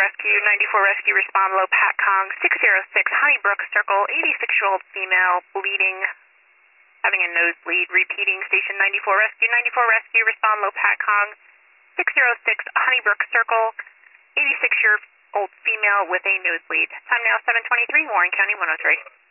Rescue, 94 Rescue, respond low, Pat Kong, 606 Honeybrook Circle, 86-year-old female, bleeding, having a nosebleed, repeating, station 94 Rescue, 94 Rescue, respond low, Pat Kong, 606 Honeybrook Circle, 86-year-old female with a nosebleed. Time now 7:23, Warren County 103.